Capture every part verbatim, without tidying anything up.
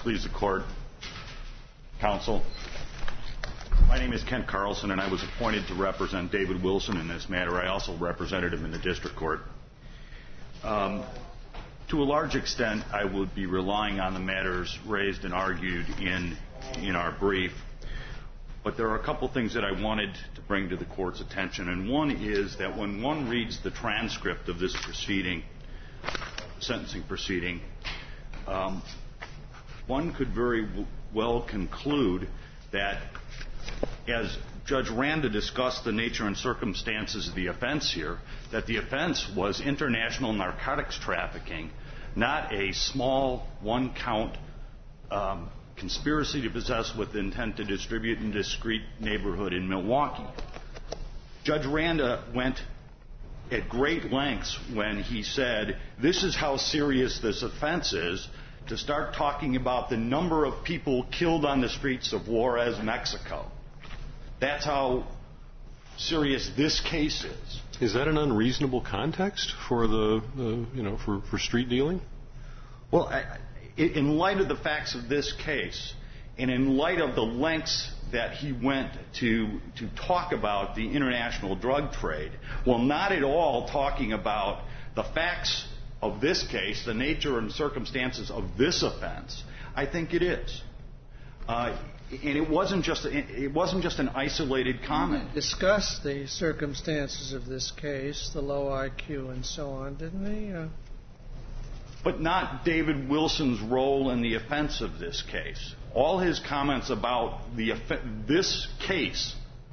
please the court, counsel. My name is Kent Carlson, and I was appointed to represent David Wilson in this matter. I also represented him in the district court. Um, to a large extent, I would be relying on the matters raised and argued in in our brief. But there are a couple things that I wanted to bring to the court's attention. And one is that when one reads the transcript of this proceeding, sentencing proceeding, um, one could very w- well conclude that as Judge Randa discussed the nature and circumstances of the offense here, that the offense was international narcotics trafficking, not a small one-count um, conspiracy to possess with intent to distribute in a discrete neighborhood in Milwaukee. Judge Randa went at great lengths when he said, this is how serious this offense is, to start talking about the number of people killed on the streets of Juarez, Mexico. That's how serious this case is. Is that an unreasonable context for the, the you know, for, for street dealing? Well, I, in light of the facts of this case, and in light of the lengths that he went to to talk about the international drug trade, while not at all talking about the facts of this case, the nature and circumstances of this offense, I think it is. Uh, and it wasn't just it wasn't just an isolated comment. He discussed the circumstances of this case, the low I Q and so on, didn't he? Uh... But not David Wilson's role in the offense of this case. All his comments about the this case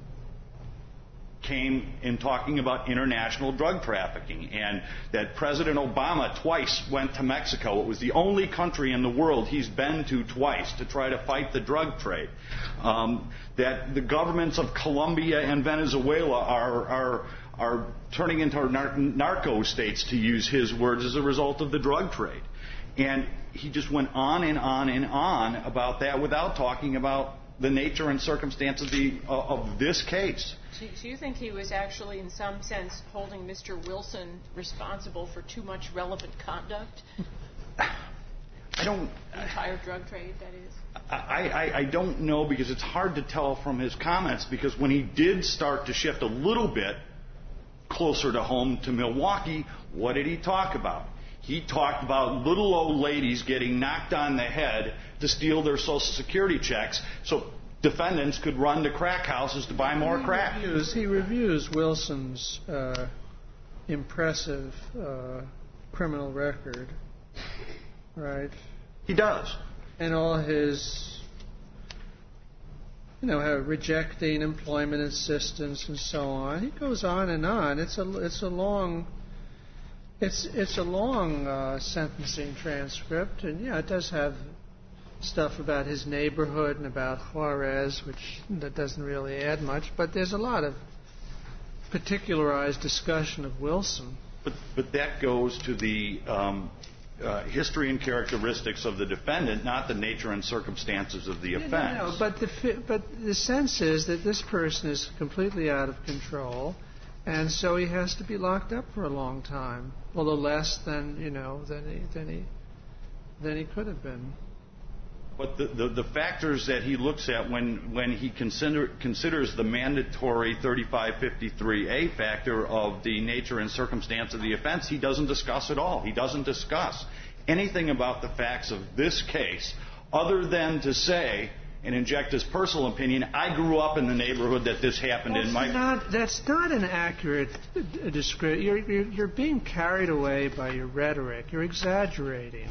came in talking about international drug trafficking, and that President Obama twice went to Mexico. It was the only country in the world he's been to twice to try to fight the drug trade. Um, that the governments of Colombia and Venezuela are are are turning into nar- narco states, to use his words, as a result of the drug trade. And he just went on and on and on about that without talking about the nature and circumstance of, the, uh, of this case. Do you think he was actually, in some sense, holding Mister Wilson responsible for too much relevant conduct? I don't... The entire drug trade, that is? I, I, I don't know, because it's hard to tell from his comments, because when he did start to shift a little bit closer to home to Milwaukee, what did he talk about? He talked about little old ladies getting knocked on the head to steal their Social Security checks so defendants could run to crack houses to buy more he crack. Reviews, he reviews Wilson's uh, impressive uh, criminal record, right? He does. And all his, you know, rejecting employment assistance and so on. He goes on and on. It's a, it's a long... It's it's a long uh, sentencing transcript, and yeah, it does have stuff about his neighborhood and about Juarez, which that doesn't really add much. But there's a lot of particularized discussion of Wilson. But but that goes to the um, uh, history and characteristics of the defendant, not the nature and circumstances of the Yeah, offense. no, no, but the but the sense is that this person is completely out of control. And so he has to be locked up for a long time, although less than you know than he than he than he could have been. But the, the, the factors that he looks at when when he consider, considers the mandatory thirty-five fifty-three A factor of the nature and circumstance of the offense, he doesn't discuss at all. He doesn't discuss anything about the facts of this case, other than to say and inject his personal opinion. I grew up in the neighborhood that this happened that's in. My not, that's not an accurate description. You're, you're, you're being carried away by your rhetoric. You're exaggerating.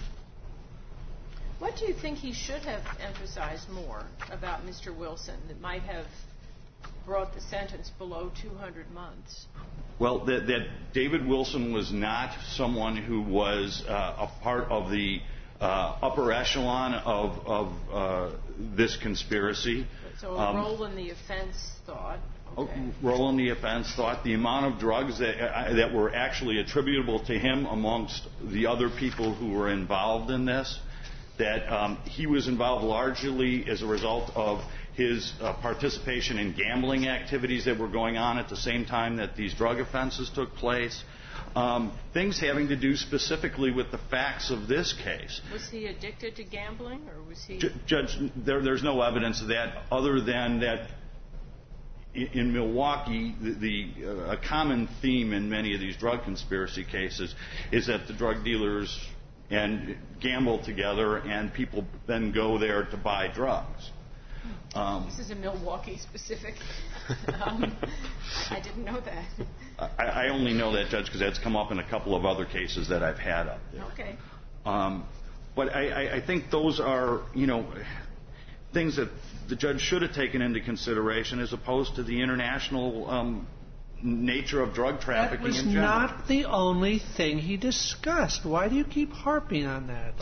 What do you think he should have emphasized more about Mister Wilson that might have brought the sentence below two hundred months? Well, that, that David Wilson was not someone who was uh, a part of the Uh, upper echelon of, of uh, this conspiracy. So a um, role in the offense thought. Okay. Role in the offense thought. The amount of drugs that uh, that were actually attributable to him amongst the other people who were involved in this. That um, he was involved largely as a result of his uh, participation in gambling activities that were going on at the same time that these drug offenses took place. um, things having to do specifically with the facts of this case. Was he addicted to gambling, or was he? J- Judge, there, there's no evidence of that other than that in, in Milwaukee, the, the uh, a common theme in many of these drug conspiracy cases is that the drug dealers and gamble together, and people then go there to buy drugs. Um, this is a Milwaukee specific. um, I didn't know that. I, I only know that, Judge, because that's come up in a couple of other cases that I've had up there. Okay. Um, but I, I, I think those are, you know, things that the judge should have taken into consideration as opposed to the international um, nature of drug trafficking in general. That was not the only thing he discussed. Why do you keep harping on that?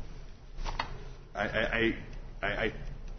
I, I, I, I,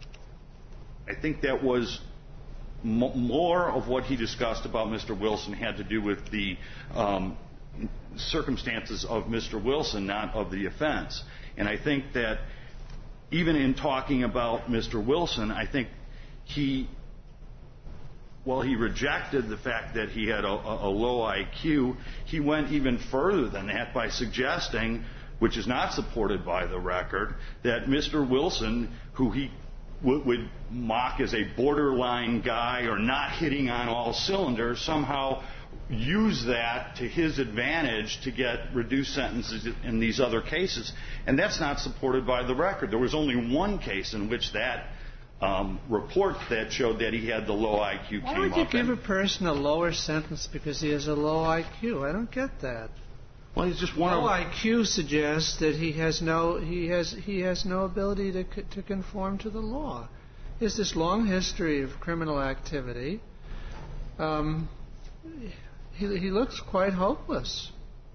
I think that was m- more of what he discussed about Mister Wilson had to do with the um, circumstances of Mister Wilson, not of the offense. And I think that even in talking about Mister Wilson, I think he, well, he rejected the fact that he had a, a low I Q. He went even further than that by suggesting, which is not supported by the record, that Mister Wilson, who he w- would mock as a borderline guy or not hitting on all cylinders, somehow use that to his advantage to get reduced sentences in these other cases. And that's not supported by the record. There was only one case in which that um, report that showed that he had the low I Q came up. Why would you give a person a lower sentence because he has a low I Q? I don't get that. Well, he's just one low of... I Q suggests that he has no he has he has no ability to to conform to the law. He has this long history of criminal activity. Um, he he looks quite hopeless.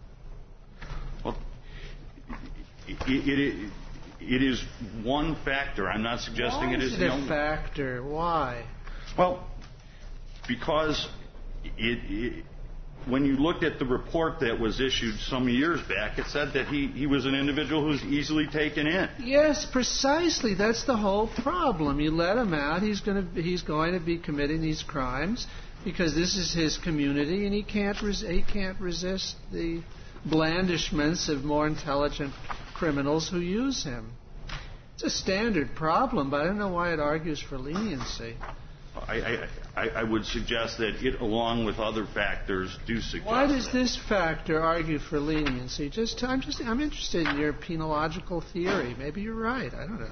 Well, it, it, it, it is one factor. I'm not suggesting Why it is, is the it only a factor? Why? Well, because it, it, when you looked at the report that was issued some years back, it said that he, he was an individual who was easily taken in. Yes, precisely. That's the whole problem. You let him out, he's going to he's going to be committing these crimes because this is his community, and he can't res- he can't resist the blandishments of more intelligent criminals who use him. It's a standard problem, but I don't know why it argues for leniency. I, I, I would suggest that it, along with other factors, do suggest. Why does that. this factor argue for leniency? Just, I'm just, I'm interested in your penological theory. Maybe you're right. I don't know.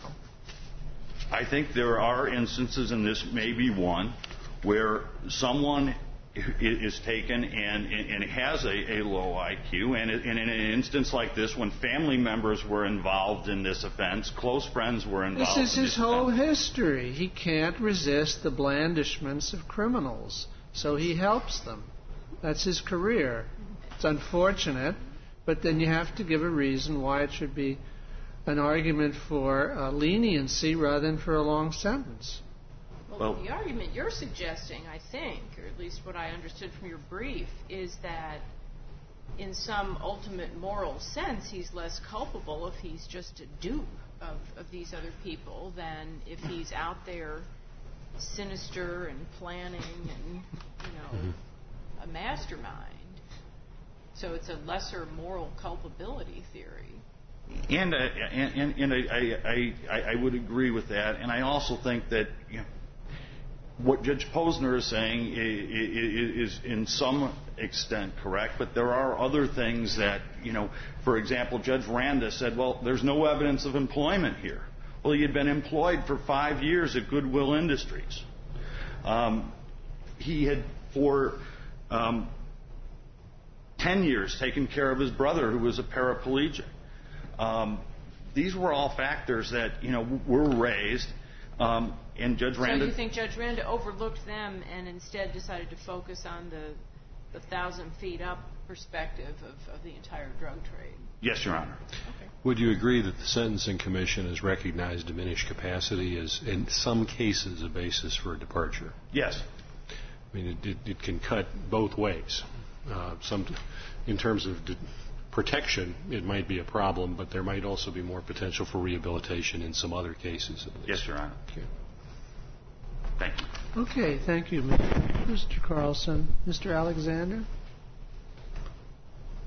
I think there are instances, and this may be one, where someone is taken and, and has a, a low I Q, and, and in an instance like this, when family members were involved in this offense, close friends were involved. This is in his this whole offense. history. He can't resist the blandishments of criminals, so he helps them. That's his career. It's unfortunate, but then you have to give a reason why it should be an argument for uh, leniency rather than for a long sentence. Well, Well, the argument you're suggesting, I think, or at least what I understood from your brief, is that in some ultimate moral sense, he's less culpable if he's just a dupe of, of these other people than if he's out there sinister and planning and, you know, mm-hmm. a mastermind. So it's a lesser moral culpability theory. And, uh, and, and, and I, I, I would agree with that. And I also think that, you know, what Judge Posner is saying is in some extent correct, but there are other things that, you know, for example, Judge Randa said, well, there's no evidence of employment here. Well, he had been employed for five years at Goodwill Industries. Um, he had, for um, ten years, taken care of his brother, who was a paraplegic. Um, these were all factors that, you know, were raised. Um, and Judge Randa... So you think Judge Randa overlooked them and instead decided to focus on the, the thousand feet up perspective of, of the entire drug trade? Yes, Your Honor. Okay. Would you agree that the Sentencing Commission has recognized diminished capacity as, in some cases, a basis for a departure? Yes. I mean, it, it, it can cut both ways. Uh, some, in terms of de- protection, it might be a problem, but there might also be more potential for rehabilitation in some other cases. Yes, Your Honor. Okay. Thank you. Okay, thank you, Mister Carlson. Mister Alexander?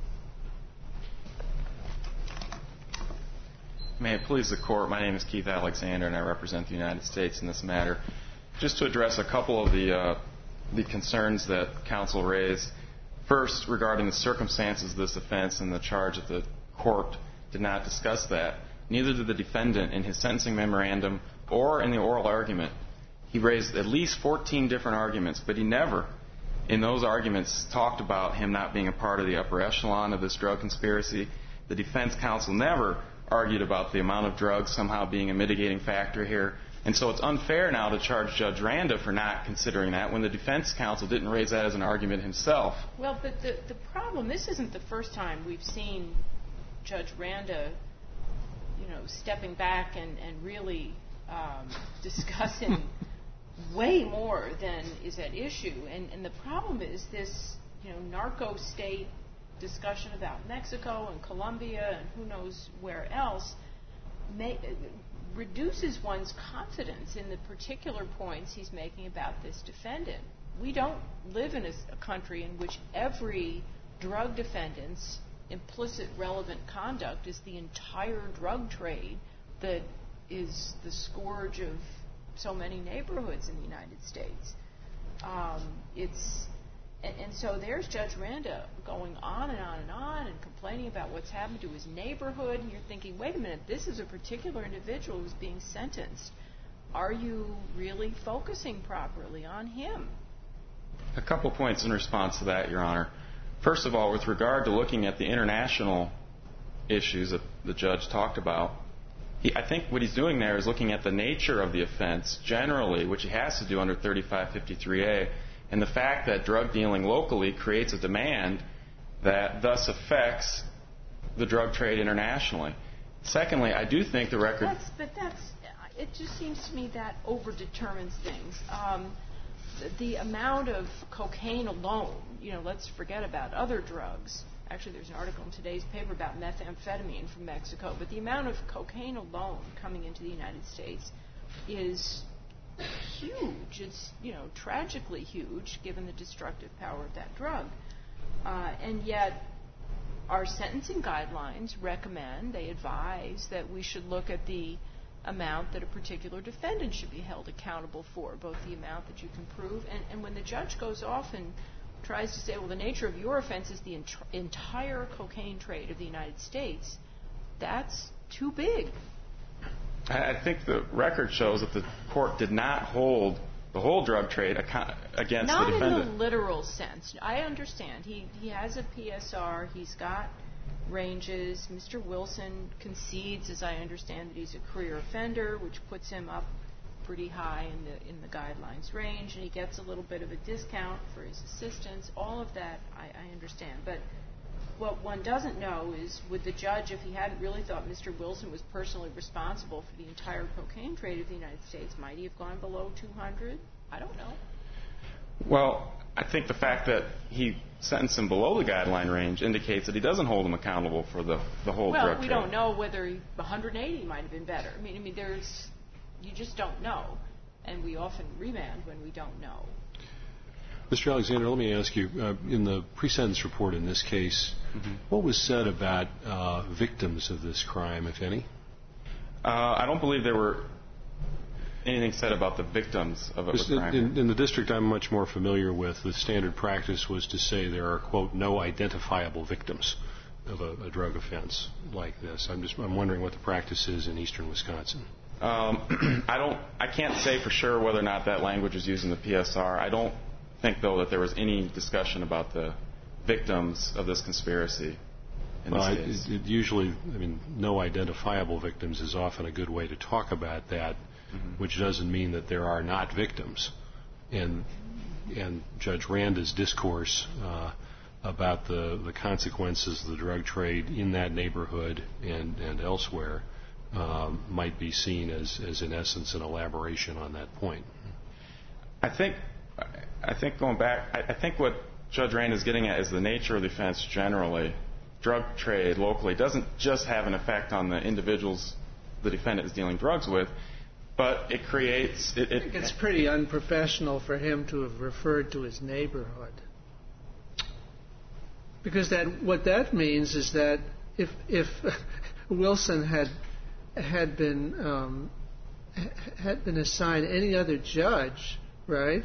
May it please the Court, my name is Keith Alexander and I represent the United States in this matter. Just to address a couple of the, uh, the concerns that counsel raised. First, regarding the circumstances of this offense and the charge that the Court did not discuss that. Neither did the defendant in his sentencing memorandum or in the oral argument. He raised at least fourteen different arguments, but he never, in those arguments, talked about him not being a part of the upper echelon of this drug conspiracy. The defense counsel never argued about the amount of drugs somehow being a mitigating factor here. And so it's unfair now to charge Judge Randa for not considering that when the defense counsel didn't raise that as an argument himself. Well, but the, the problem, this isn't the first time we've seen Judge Randa, you know, stepping back and, and really um, discussing way more than is at issue. And, and the problem is this, you know, narco state discussion about Mexico and Colombia and who knows where else may, reduces one's confidence in the particular points he's making about this defendant. We don't live in a, a country in which every drug defendant's implicit relevant conduct is the entire drug trade that is the scourge of so many neighborhoods in the United States. Um, it's and, and so there's Judge Randa going on and on and on and complaining about what's happened to his neighborhood, and you're thinking, wait a minute, this is a particular individual who's being sentenced. Are you really focusing properly on him? A couple points in response to that, Your Honor. First of all, with regard to looking at the international issues that the judge talked about, he, I think what he's doing there is looking at the nature of the offense generally, which he has to do under thirty-five fifty-three A, and the fact that drug dealing locally creates a demand that thus affects the drug trade internationally. Secondly, I do think the record... That's, but that's... It just seems to me that over-determines things. Um, the, the amount of cocaine alone, you know, let's forget about other drugs. Actually, there's an article in today's paper about methamphetamine from Mexico, but the amount of cocaine alone coming into the United States is huge. It's, you know, tragically huge given the destructive power of that drug. Uh, and yet our sentencing guidelines recommend, they advise that we should look at the amount that a particular defendant should be held accountable for, both the amount that you can prove. And, and when the judge goes off and tries to say, well, the nature of your offense is the ent- entire cocaine trade of the United States, that's too big. I think the record shows that the court did not hold the whole drug trade account- against not the defendant. Not in the literal sense. I understand. He, he has a P S R. He's got ranges. Mister Wilson concedes, as I understand, that he's a career offender, which puts him up pretty high in the in the guidelines range, and he gets a little bit of a discount for his assistance. All of that I, I understand. But what one doesn't know is, would the judge, if he hadn't really thought Mister Wilson was personally responsible for the entire cocaine trade of the United States, might he have gone below two hundred? I don't know. Well, I think the fact that he sentenced him below the guideline range indicates that he doesn't hold him accountable for the, the whole well, drug trade. trade. Well, we don't know whether he, one hundred eighty might have been better. I mean, I mean, there's, you just don't know, and we often remand when we don't know. Mister Alexander, let me ask you, uh, in the pre-sentence report in this case, mm-hmm. what was said about uh, victims of this crime, if any? Uh, I don't believe there were anything said about the victims of a crime. In, in the district I'm much more familiar with, the standard practice was to say there are, quote, no identifiable victims of a, a drug offense like this. I'm just I'm wondering what the practice is in eastern Wisconsin. Um, I don't. I can't say for sure whether or not that language is used in the P S R. I don't think, though, that there was any discussion about the victims of this conspiracy in well, this case. It, it usually, I mean, no identifiable victims is often a good way to talk about that, mm-hmm. which doesn't mean that there are not victims. And and Judge Randa's discourse uh, about the, the consequences of the drug trade in that neighborhood and, and elsewhere um, might be seen as, as, in essence, an elaboration on that point. I think, I think going back, I, I think what Judge Randa is getting at is the nature of the offense generally. Drug trade locally doesn't just have an effect on the individuals the defendant is dealing drugs with, but it creates... It, it, I think it's pretty unprofessional for him to have referred to his neighborhood. Because that what that means is that if if Wilson had had been um, had been assigned any other judge, right,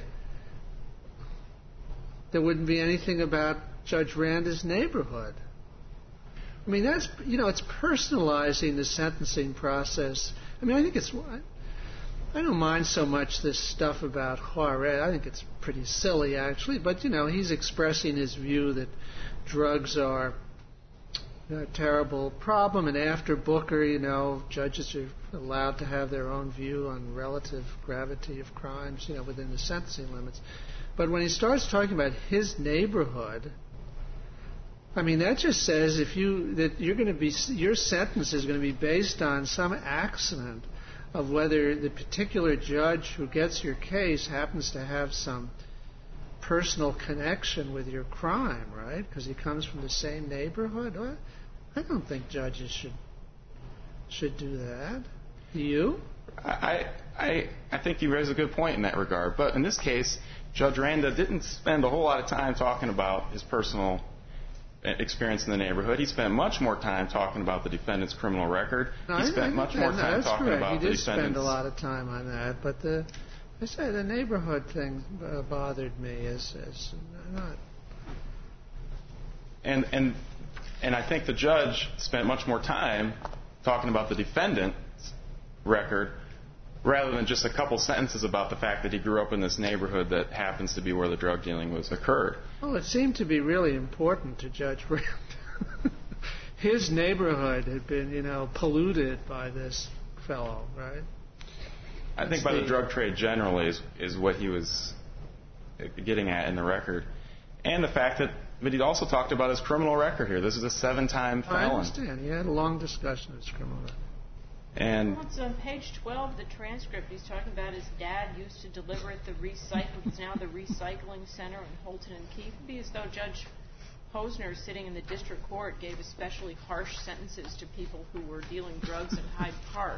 there wouldn't be anything about Judge Randa's neighborhood. I mean, that's, you know, it's personalizing the sentencing process. I mean, I think it's, I don't mind so much this stuff about Juarez. I think it's pretty silly, actually. But, you know, he's expressing his view that drugs are a terrible problem. And after Booker, you know, judges are allowed to have their own view on relative gravity of crimes, you know, within the sentencing limits. But when he starts talking about his neighborhood, I mean, that just says if you that you're going to be your sentence is going to be based on some accident of whether the particular judge who gets your case happens to have some personal connection with your crime, right? Because he comes from the same neighborhood. Well, I don't think judges should should do that. Do you? I I I think you raise a good point in that regard. But in this case, Judge Randa didn't spend a whole lot of time talking about his personal experience in the neighborhood. He spent much more time talking about the defendant's criminal record. No, he spent I, much I, more no, time that's talking correct. about he the did defendant's... spend a lot of time on that, but the, I say the neighborhood thing uh, bothered me as, as not. And, and, and I think the judge spent much more time talking about the defendant's record rather than just a couple sentences about the fact that he grew up in this neighborhood that happens to be where the drug dealing was occurred. Well, it seemed to be really important to Judge Randa. His neighborhood had been, you know, polluted by this fellow, right? I think by the drug trade generally is, is what he was getting at in the record. And the fact that, but he also talked about his criminal record here. This is a seven-time felon. I understand. He had a long discussion of his criminal record. And well, it's on page twelve of the transcript. He's talking about his dad used to deliver at the recycling. It's now the recycling center in Holton and Keith. It'd be as though Judge Posner, sitting in the district court, gave especially harsh sentences to people who were dealing drugs in Hyde Park.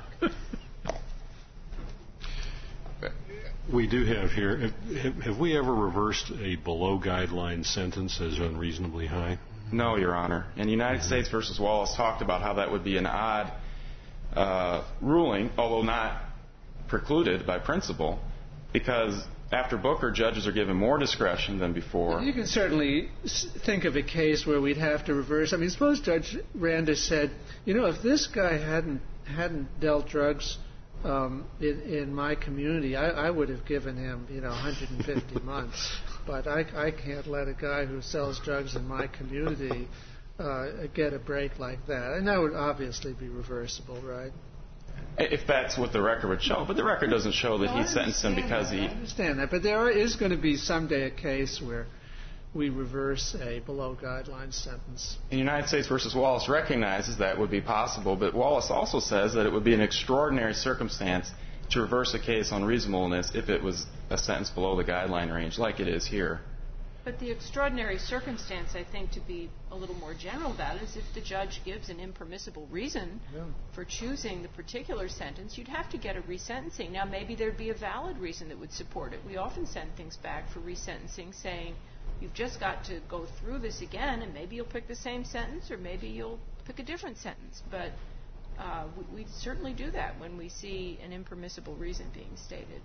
We do have here. Have, have we ever reversed a below-guideline sentence as unreasonably high? No, Your Honor. And United mm-hmm. States versus Wallace talked about how that would be an odd uh, ruling, although not precluded by principle, because after Booker, judges are given more discretion than before. You can certainly think of a case where we'd have to reverse. I mean, suppose Judge Randa said, you know, if this guy hadn't hadn't dealt drugs um, in, in my community, I, I would have given him, you know, one hundred fifty months. But I, I can't let a guy who sells drugs in my community uh, get a break like that. And that would obviously be reversible, right? If that's what the record would show. But the record doesn't show that no, he sentenced him because that. he... I understand that. But there is going to be someday a case where we reverse a below-guideline sentence. And United States versus Wallace recognizes that would be possible, but Wallace also says that it would be an extraordinary circumstance to reverse a case on reasonableness if it was a sentence below the guideline range, like it is here. But the extraordinary circumstance, I think, to be a little more general about it, is if the judge gives an impermissible reason yeah. for choosing the particular sentence, you'd have to get a resentencing. Now, maybe there'd be a valid reason that would support it. We often send things back for resentencing saying, you've just got to go through this again, and maybe you'll pick the same sentence, or maybe you'll pick a different sentence. But uh, we, we certainly do that when we see an impermissible reason being stated.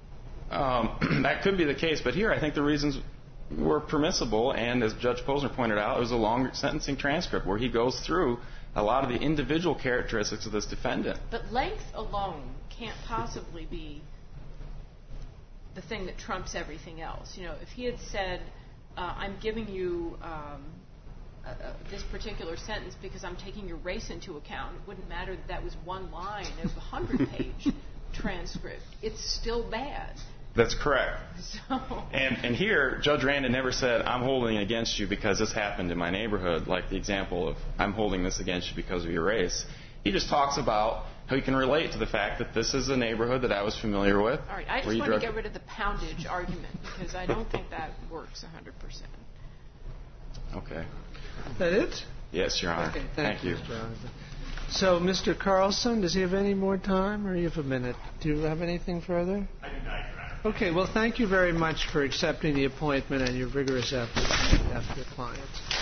Um, that could be the case, but here I think the reasons were permissible, and as Judge Posner pointed out, it was a long sentencing transcript where he goes through a lot of the individual characteristics of this defendant. But length alone can't possibly be the thing that trumps everything else. You know, if he had said, uh, I'm giving you um, uh, uh, this particular sentence because I'm taking your race into account, it wouldn't matter that that was one line of a hundred-page transcript. It's still bad. That's correct. So. And, and here, Judge Randa never said, I'm holding it against you because this happened in my neighborhood, like the example of, I'm holding this against you because of your race. He just talks about how you can relate to the fact that this is a neighborhood that I was familiar with. All right, I just want to get rid of the poundage argument because I don't think that works one hundred percent. Okay. Is that it? Yes, Your Honor. Okay, thank, thank you. you. So, Mister Carlson, does he have any more time, or you have a minute? Do you have anything further? I do not, Your Honor. Okay, well, thank you very much for accepting the appointment and your vigorous efforts on behalf of your clients.